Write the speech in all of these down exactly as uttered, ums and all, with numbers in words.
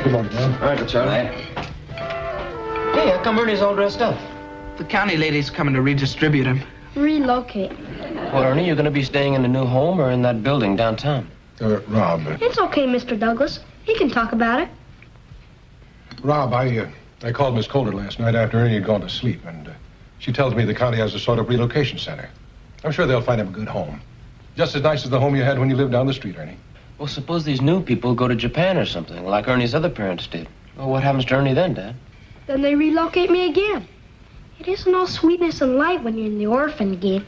Good morning, man. All right, Charlie. Hey, how come Ernie's all dressed up? The county lady's coming to redistribute him. Relocate. Well, Ernie, you're going to be staying in the new home or in that building downtown? Uh, Rob. Uh, It's okay, Mister Douglas. He can talk about it. Rob, I, uh, I called Miss Coulter last night after Ernie had gone to sleep, and uh, she tells me the county has a sort of relocation center. I'm sure they'll find him a good home. Just as nice as the home you had when you lived down the street, Ernie. Well, suppose these new people go to Japan or something, like Ernie's other parents did. Well, what happens to Ernie then, Dad? Then they relocate me again. It isn't all sweetness and light when you're in the orphan game.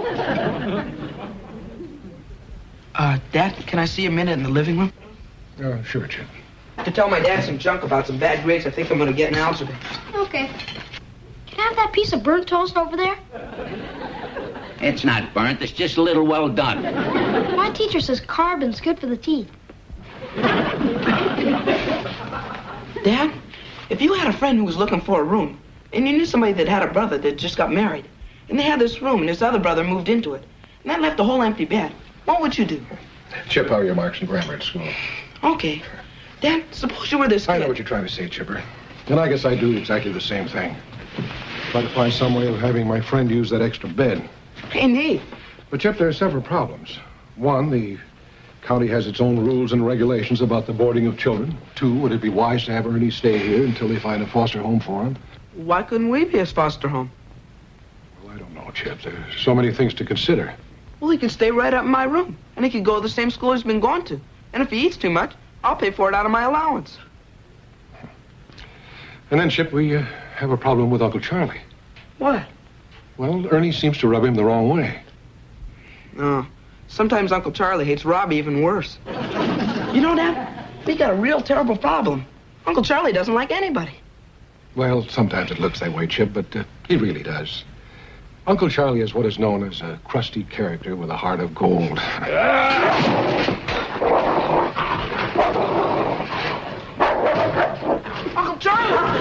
Uh, Dad, can I see a minute in the living room? Uh, sure, Chip. To tell my dad some junk about some bad grades I think I'm going to get in algebra. Okay. Can I have that piece of burnt toast over there? It's not burnt. It's just a little well done. My teacher says carbon's good for the teeth. Dad, if you had a friend who was looking for a room, and you knew somebody that had a brother that just got married, and they had this room, and this other brother moved into it, and that left a whole empty bed, what would you do? Chip, how are your marks in grammar at school? Okay. Dad, suppose you were this kid. I know what you're trying to say, Chipper. And I guess I do exactly the same thing. Try to find some way of having my friend use that extra bed. Indeed. But, Chip, there are several problems. One, the county has its own rules and regulations about the boarding of children. Two, would it be wise to have Ernie stay here until they find a foster home for him? Why couldn't we be his foster home? Well, I don't know, Chip. There's so many things to consider. Well, he could stay right up in my room, and he could go to the same school he's been going to. And if he eats too much, I'll pay for it out of my allowance. And then, Chip, we uh, have a problem with Uncle Charlie. What? Well, Ernie seems to rub him the wrong way. Oh, sometimes Uncle Charlie hates Robbie even worse. You know, Dad, we got a real terrible problem. Uncle Charlie doesn't like anybody. Well, sometimes it looks that way, Chip, but uh, he really does. Uncle Charlie is what is known as a crusty character with a heart of gold. Uncle Charlie!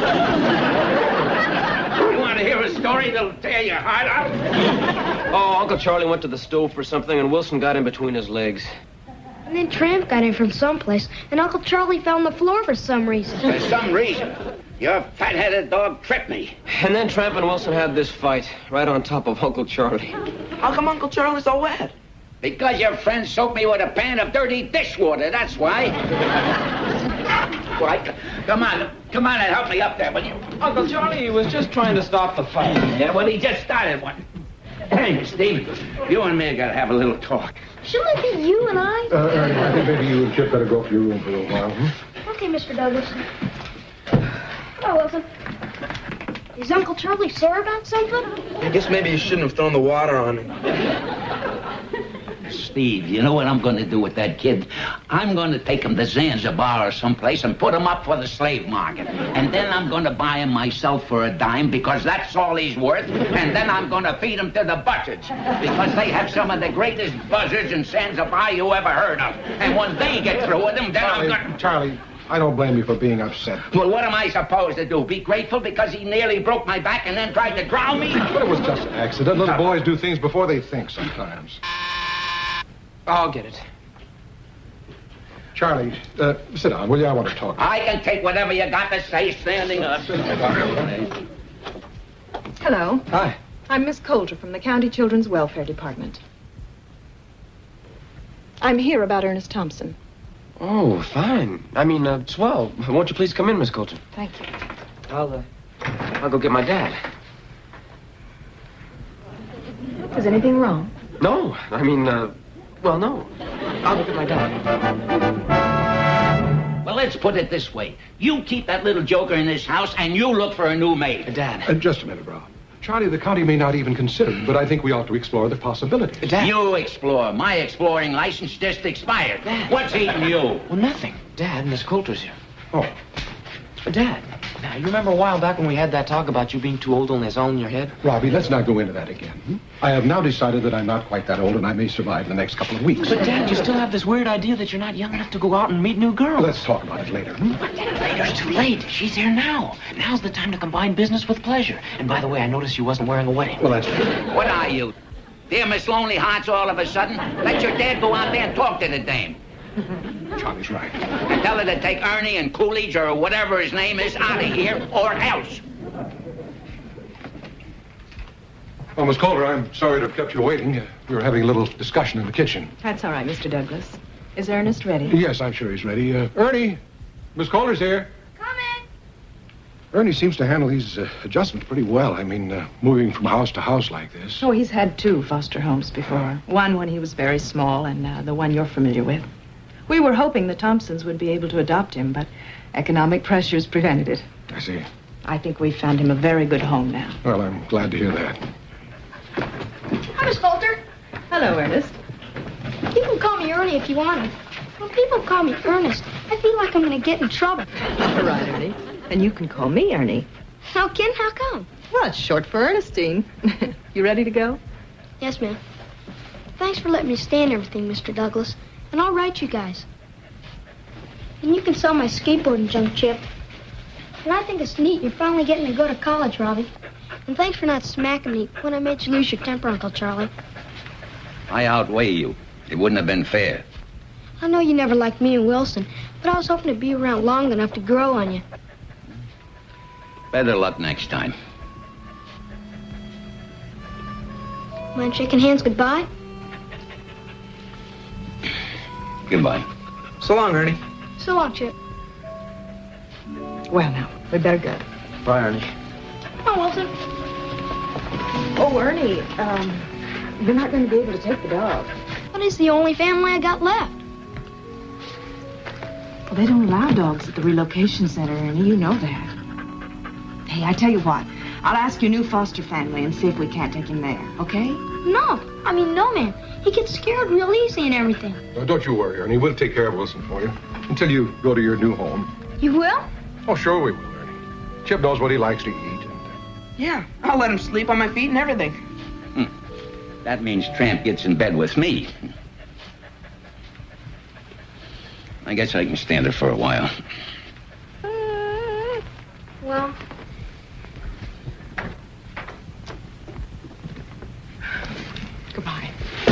You want to hear a story that'll tear your heart out? Oh, Uncle Charlie went to the stove for something, and Wilson got in between his legs. And then Tramp got in from someplace, and Uncle Charlie fell on the floor for some reason. For some reason. Your fat-headed dog tripped me. And then Tramp and Wilson had this fight, right on top of Uncle Charlie. How come Uncle Charlie's so wet? Because your friend soaked me with a pan of dirty dishwater, that's why. Why, come on, come on and help me up there, will you? Uncle Charlie was just trying to stop the fight. Yeah, well, he just started one. Hey, Steve, you and me gotta have a little talk. Shouldn't it be you and I? Uh, Ernie, I think maybe you and Chip better go for your room for a little while, hmm? Okay, Mister Douglas. Hello, Wilson. Is Uncle Charlie sore about something? I guess maybe you shouldn't have thrown the water on him. Steve, you know what I'm going to do with that kid? I'm going to take him to Zanzibar or someplace and put him up for the slave market. And then I'm going to buy him myself for a dime because that's all he's worth. And then I'm going to feed him to the buzzards because they have some of the greatest buzzards in Zanzibar you ever heard of. And when they get through with him, then Charlie, I'm going to... Charlie, I don't blame you for being upset. Well, what am I supposed to do? Be grateful because he nearly broke my back and then tried to drown me? But it was just an accident. Little boys do things before they think sometimes. I'll get it. Charlie, uh, sit down, will you? I want to talk. I can take whatever you got to say standing up. Hello. Hi. I'm Miss Coulter from the County Children's Welfare Department. I'm here about Ernest Thompson. Oh, fine. I mean, uh, swell. Won't you please come in, Miss Coulter? Thank you. I'll, uh, I'll go get my dad. Is anything wrong? No, I mean, uh, well, no. I'll go get my dad. Well, let's put it this way. You keep that little joker in this house, and you look for a new maid. Dad. Uh, just a minute, Rob. Charlie, the county may not even consider it, but I think we ought to explore the possibilities. Dad. You explore. My exploring license just expired. Dad. What's eating you? Well, nothing. Dad, Miss Coulter's here. Oh, Dad, now, you remember a while back when we had that talk about you being too old, only it's all in your head? Robbie, let's not go into that again. Hmm? I have now decided that I'm not quite that old, and I may survive the next couple of weeks. But, Dad, you still have this weird idea that you're not young enough to go out and meet new girls. Let's talk about it later. Hmm? But later's too late. She's here now. Now's the time to combine business with pleasure. And by the way, I noticed you wasn't wearing a wedding. Well, that's... What are you? Dear Miss Lonely Hearts all of a sudden? Let your dad go out there and talk to the dame. Charlie's right. And tell her to take Ernie and Coolidge or whatever his name is out of here or else. Well, Miss Calder, I'm sorry to have kept you waiting. Uh, we were having a little discussion in the kitchen. That's all right, Mister Douglas. Is Ernest ready? Yes, I'm sure he's ready. Uh, Ernie, Miss Calder's here. Coming. Ernie seems to handle these uh, adjustments pretty well. I mean, uh, moving from house to house like this. Oh, he's had two foster homes before. One when he was very small, and uh, the one you're familiar with. We were hoping the Thompsons would be able to adopt him, but economic pressures prevented it. I see. I think we've found him a very good home now. Well, I'm glad to hear that. Hi, Miss Coulter. Hello, Ernest. You can call me Ernie if you want to. When people call me Ernest, I feel like I'm going to get in trouble. All right, Ernie. And you can call me Ernie. How can? How come? Well, it's short for Ernestine. You ready to go? Yes, ma'am. Thanks for letting me stay and everything, Mister Douglas. And I'll write you guys. And you can sell my skateboarding junk, Chip. And I think it's neat you're finally getting to go to college, Robbie. And thanks for not smacking me when I made you lose your temper, Uncle Charlie. I outweigh you. It wouldn't have been fair. I know you never liked me and Wilson, but I was hoping to be around long enough to grow on you. Better luck next time. Mind shaking hands goodbye? Goodbye. So long, Ernie. So long, Chip. Well, now, we better go. Bye, Ernie. Come on, Wilson. Oh, Ernie, um, you're not going to be able to take the dog. But he's the only family I got left. Well, they don't allow dogs at the relocation center, Ernie. You know that. Hey, I tell you what. I'll ask your new foster family and see if we can't take him there, okay? No, I mean, no, man. He gets scared real easy and everything. Uh, don't you worry, Ernie. We'll take care of Wilson for you until you go to your new home. You will? Oh, sure we will, Ernie. Chip knows what he likes to eat. And, uh... Yeah, I'll let him sleep on my feet and everything. Hmm. That means Tramp gets in bed with me. I guess I can stand it for a while. Well... Goodbye.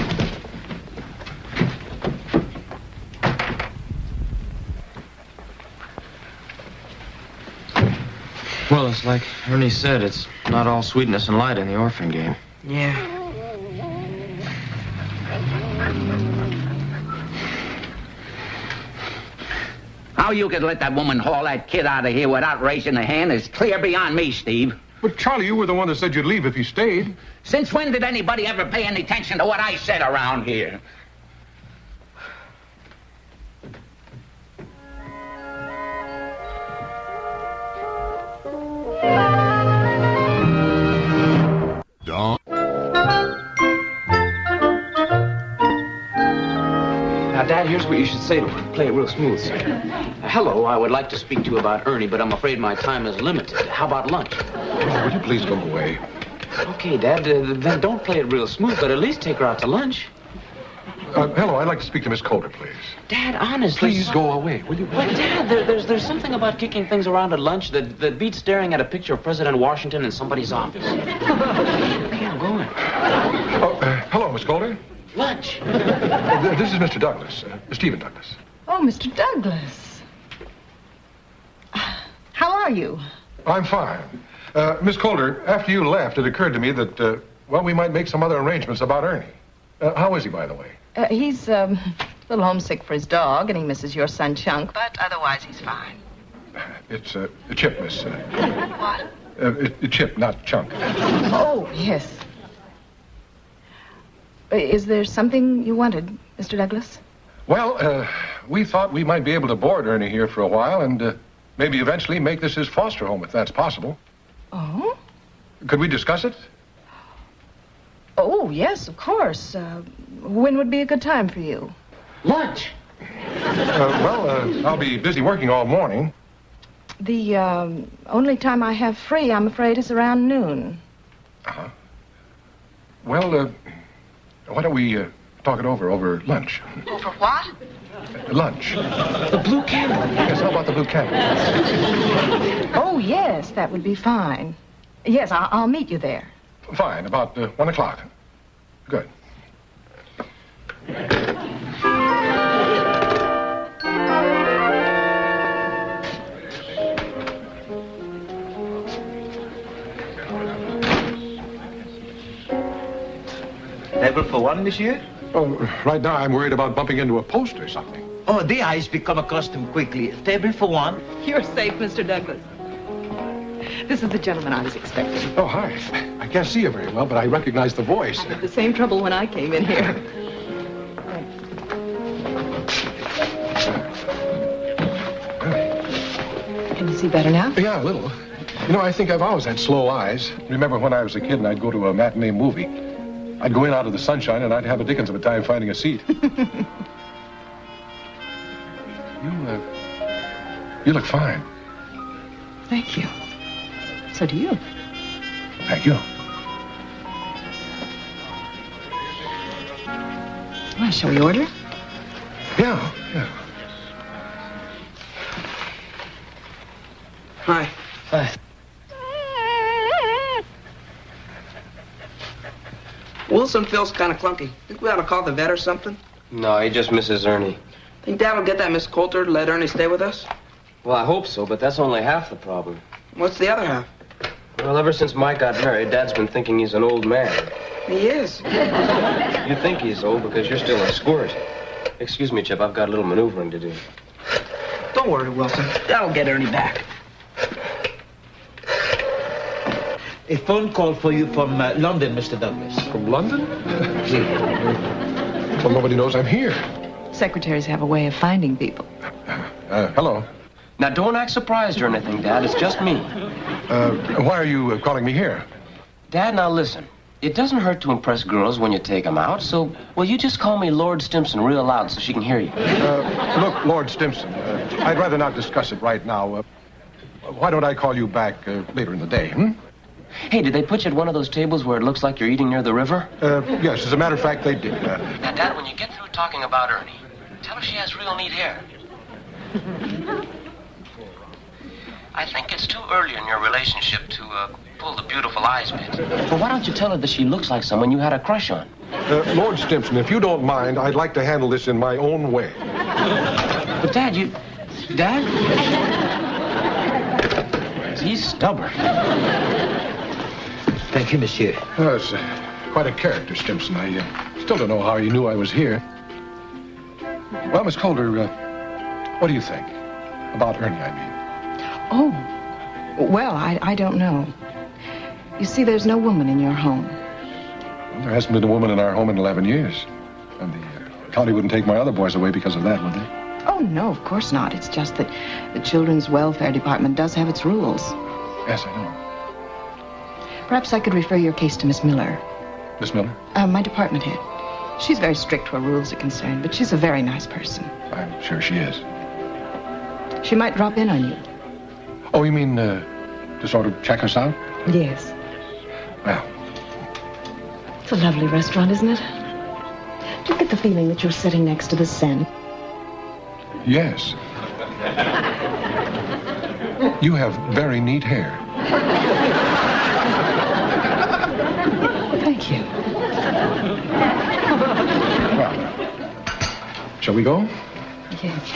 Well, it's like Ernie said, it's not all sweetness and light in the orphan game. Yeah. How you could let that woman haul that kid out of here without raising a hand is clear beyond me, Steve. But, Charlie, you were the one that said you'd leave if you stayed. Since when did anybody ever pay any attention to what I said around here? Don't. Now, Dad, here's what you should say to her. Play it real smooth, sir. Uh, hello, I would like to speak to you about Ernie, but I'm afraid my time is limited. How about lunch? Oh, would you please go away? Okay, Dad, uh, then don't play it real smooth, but at least take her out to lunch. Uh, hello, I'd like to speak to Miss Calder, please. Dad, honestly... Please go away, will you? But, Dad, there, there's, there's something about kicking things around at lunch that, that beats staring at a picture of President Washington in somebody's office. Okay, I'm going. Oh, uh, hello, Miss Calder. Lunch. Uh, this is Mister Douglas, uh, Stephen Douglas. Oh, Mister Douglas. How are you? I'm fine. Uh, Miss Calder, after you left, it occurred to me that, uh, well, we might make some other arrangements about Ernie. Uh, how is he, by the way? Uh, he's um, a little homesick for his dog, and he misses your son, Chunk, but otherwise he's fine. It's uh, Chip, Miss. Uh, What? uh, it, it Chip, not Chunk. Oh, yes. Uh, Is there something you wanted, Mister Douglas? Well, uh, we thought we might be able to board Ernie here for a while and uh, maybe eventually make this his foster home, if that's possible. Oh? Could we discuss it? Oh, yes, of course. Uh, when would be a good time for you? Lunch. Uh, well, uh, I'll be busy working all morning. The um, only time I have free, I'm afraid, is around noon. Uh-huh. Well, uh, why don't we uh, talk it over over lunch? Over what? Lunch. The blue camel. Yes, how about the blue camel? Oh, yes, that would be fine. Yes, I'll, I'll meet you there. Fine, about uh, one o'clock. Good. for one, monsieur? Oh, right now I'm worried about bumping into a post or something. Oh, the eyes become accustomed quickly. A table for one? You're safe, Mister Douglas. This is the gentleman I was expecting. Oh, hi. I can't see you very well, but I recognize the voice. I had the same trouble when I came in here. Can you see better now? Yeah, a little. You know, I think I've always had slow eyes. Remember when I was a kid and I'd go to a matinee movie? I'd go in out of the sunshine and I'd have a dickens of a time finding a seat. you, uh, you look fine. Thank you. So do you. Thank you. Well, shall we order? Yeah, yeah. Hi. Hi. Wilson feels kind of clunky. Think we ought to call the vet or something? No, he just misses Ernie. Think Dad will get that Miss Coulter to let Ernie stay with us? Well, I hope so, but that's only half the problem. What's the other half? Well, ever since Mike got married, Dad's been thinking he's an old man. He is. You think he's old because you're still a squirt. Excuse me, Chip, I've got a little maneuvering to do. Don't worry, Wilson. That'll get Ernie back. A phone call for you from uh, London, Mister Douglas. From London? Well, nobody knows I'm here. Secretaries have a way of finding people. Uh, hello. Now, don't act surprised or anything, Dad. It's just me. Uh, why are you uh, calling me here? Dad, now listen. It doesn't hurt to impress girls when you take them out, so, well, you just call me Lord Stimson real loud so she can hear you. Uh, look, Lord Stimson, uh, I'd rather not discuss it right now. Uh, why don't I call you back uh, later in the day, hmm? Hey, did they put you at one of those tables where it looks like you're eating near the river? Uh, yes, as a matter of fact, they did. Uh, now, Dad, when you get through talking about Ernie, tell her she has real neat hair. I think it's too early in your relationship to uh, pull the beautiful eyes bit. But why don't you tell her that she looks like someone you had a crush on? uh, Lord Stimson, if you don't mind, I'd like to handle this in my own way. But, Dad, you... Dad? He's stubborn. Thank you, monsieur. Uh, it's uh, quite a character, Stimson. I uh, still don't know how he knew I was here. Well, Miss Coulter, uh, what do you think? About Ernie, I mean. Oh, well, I, I don't know. You see, there's no woman in your home. Well, there hasn't been a woman in our home in eleven years. And the uh, county wouldn't take my other boys away because of that, would they? Oh, no, of course not. It's just that the Children's Welfare Department does have its rules. Yes, I know. Perhaps I could refer your case to Miss Miller. Miss Miller? Uh, my department head. She's very strict where rules are concerned, but she's a very nice person. I'm sure she is. She might drop in on you. Oh, you mean uh, to sort of check us out? Yes. Well, It's a lovely restaurant, isn't it? Do you get the feeling that you're sitting next to the Seine? yes. You have very neat hair. Thank you. Well, shall we go? Yes.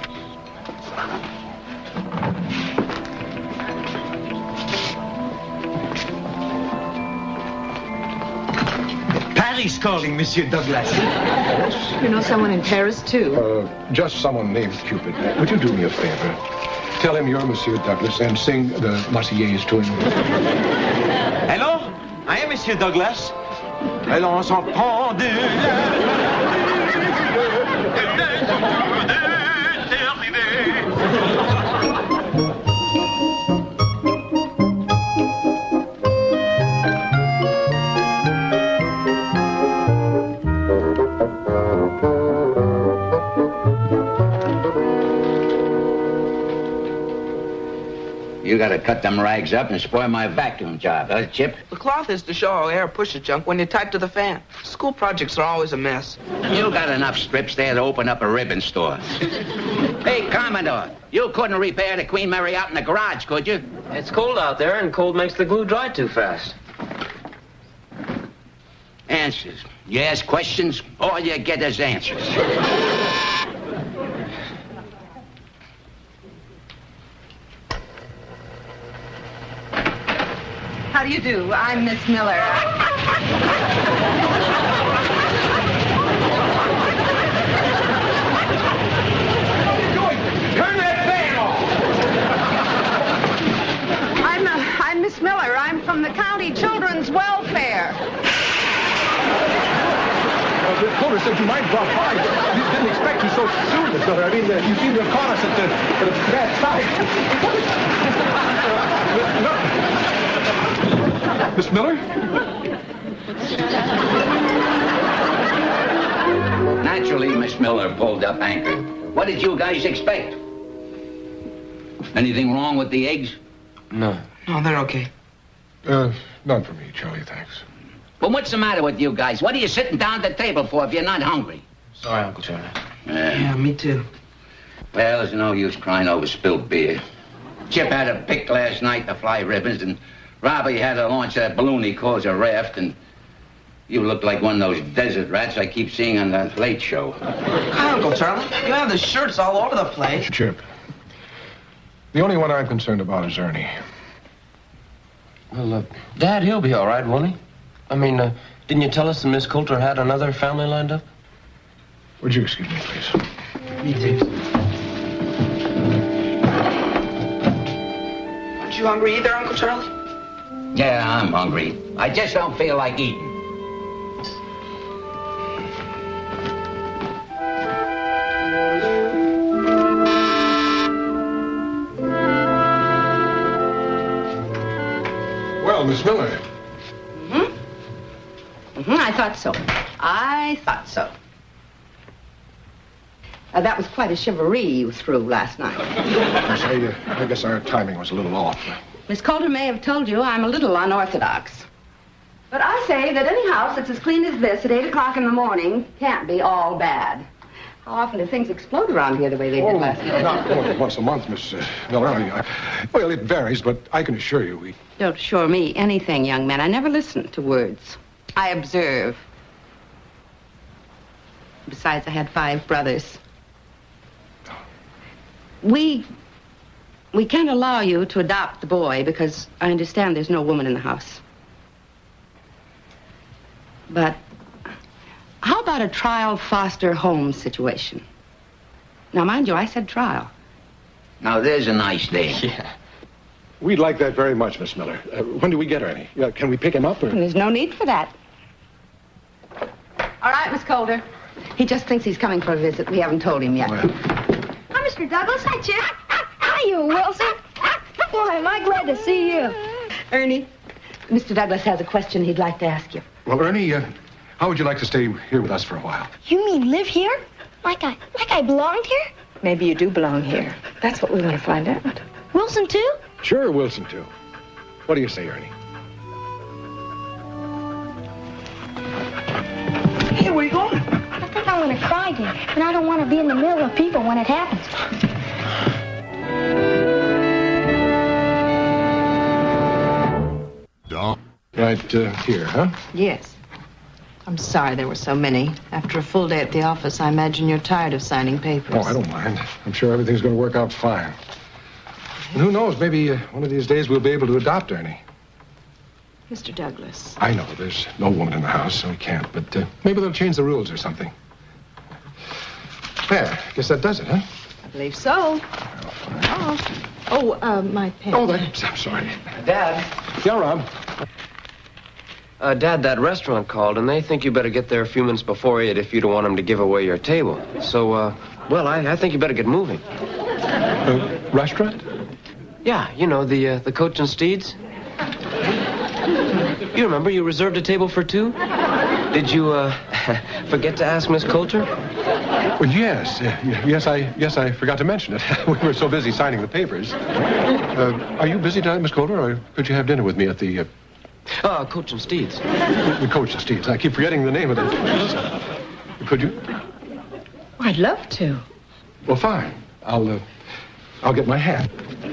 Paris calling, Monsieur Douglas. You know someone in Paris, too? Uh, just someone named Cupid. Would you do me a favor? Tell him you're Monsieur Douglas and sing the Marseillaise to him. Hello? I am Monsieur Douglas. Elle en s'en prend de You gotta cut them rags up and spoil my vacuum job, huh, Chip? The cloth is to show how air pushes junk when you type to the fan. School projects are always a mess. You got enough strips there to open up a ribbon store. Hey, Commodore, you couldn't repair the Queen Mary out in the garage, could you? It's cold out there, and cold makes the glue dry too fast. Answers. You ask questions, all you get is answers. How do you do? I'm Miss Miller. I didn't expect you so soon, Miss Miller. I mean, uh, you seem to have caught us at the, at the bad time. Miss Miller? Naturally, Miss Miller pulled up anchor. What did you guys expect? Anything wrong with the eggs? No. No, they're okay. Uh, none for me, Charlie, thanks. Well, what's the matter with you guys? What are you sitting down at the table for if you're not hungry? Sorry, Uncle Charlie. Uh, Yeah, me too. Well, there's no use crying over spilled beer. Chip had a pick last night to fly ribbons, and Robbie had to launch that balloon he calls a raft, and you look like one of those desert rats I keep seeing on the Late Show. Hi, Uncle Charlie. You have the shirts all over the place. Chip, the only one I'm concerned about is Ernie. Well, uh, Dad, he'll be all right, won't he? I mean, uh, didn't you tell us that Miss Coulter had another family lined up? Would you excuse me, please? Me too. Aren't you hungry either, Uncle Charlie? Yeah, I'm hungry. I just don't feel like eating. Well, Miss Miller. Mm-hmm. Mm-hmm, I thought so. I thought so. Uh, that was quite a chivalry you threw last night. Yes, I, uh, I guess our timing was a little off. Miss Coulter may have told you I'm a little unorthodox. But I say that any house that's as clean as this at eight o'clock in the morning can't be all bad. How often do things explode around here the way they did Oh, last night? not more than once a month, Miss uh, Miller. I, I, well, it varies, but I can assure you we... Don't assure me anything, young man. I never listen to words. I observe. Besides, I had five brothers. We... We can't allow you to adopt the boy because I understand there's no woman in the house. But how about a trial foster home situation? Now, mind you, I said trial. Now, there's a nice day. Yeah. We'd like that very much, Miss Miller. Uh, when do we get Ernie? Uh, can we pick him up, or...? There's no need for that. All right, Miss Coulter. He just thinks he's coming for a visit. We haven't told him yet. Well, Hi, Mister Douglas. Hi, Chip. Hi, you, Wilson. Boy, am I glad to see you. Ernie, Mister Douglas has a question he'd like to ask you. well, Ernie, uh, how would you like to stay here with us for a while? You mean live here? Like I, like I belonged here? Maybe you do belong here. That's what we want to find out. Wilson, too? Sure, Wilson, too. What do you say, Ernie? Hey, where you going? I think I'm going to cry again, and I don't want to be in the middle of people when it happens. Don't. Right uh, here, huh? Yes. I'm sorry there were so many. After a full day at the office, I imagine you're tired of signing papers. Oh, I don't mind. I'm sure everything's going to work out fine. And who knows, maybe uh, one of these days we'll be able to adopt Ernie. Mister Douglas. I know there's no woman in the house, so we can't, but uh, maybe they'll change the rules or something. There, guess that does it, huh? I believe so. Oh, oh uh, my pen. Oh, that, I'm sorry. Dad. Yeah, Rob. Uh, Dad, that restaurant called, and they think you better get there a few minutes before eight if you don't want them to give away your table. So, uh, well, I, I think you better get moving. Uh, restaurant? Yeah, you know, the, uh, the Coach and Steeds. You remember you reserved a table for two? Did you, uh, forget to ask Miss Coulter? Well, yes. Uh, yes, I yes, I forgot to mention it. We were so busy signing the papers. Uh, are you busy tonight, Miss Coulter, or could you have dinner with me at the... Uh, Uh, Coach and Steeds. the Coach and Steeds. I keep forgetting the name of the place. Could you? I'd love to. Well, fine. I'll, uh, I'll get my hat.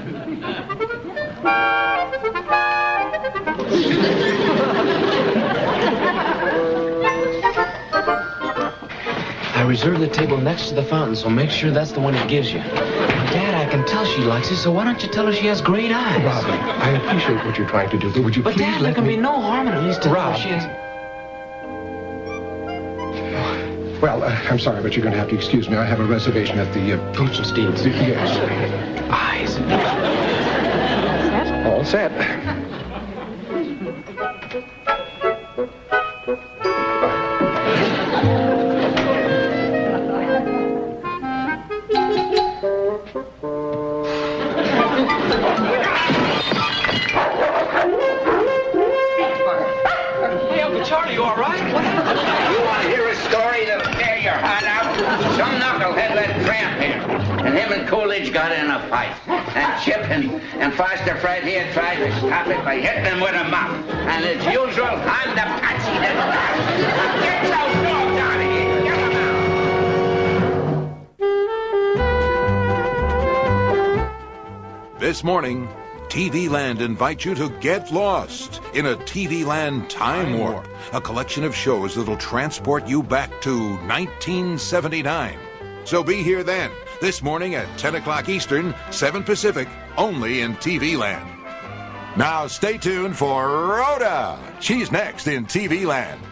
I reserved the table next to the fountain, so make sure that's the one he gives you. Dad, I can tell she likes it, so why don't you tell her she has great eyes? Robin, I appreciate what you're trying to do, but would you But please Dad, let there can me... be no harm in at least telling Rob. her she has... Well, uh, I'm sorry, but you're going to have to excuse me. I have a reservation at the... Uh, Coach and Steeds. Yes. Eyes. All set. Hey, Uncle Charlie, you all right? You want to hear a story that'll tear your heart out? Some knucklehead let Tramp here, and him and Coolidge got in a fight. And Chip and, and Foster Fred here tried to stop it by hitting him with a mop. And as usual, I'm the patsy that stops. Get those dogs out of here. Get them out. This morning, T V Land invites you to get lost in a T V Land Time Warp, a collection of shows that'll transport you back to nineteen seventy-nine. So be here then, this morning at ten o'clock Eastern, seven Pacific, only in T V Land. Now stay tuned for Rhoda. She's next in T V Land.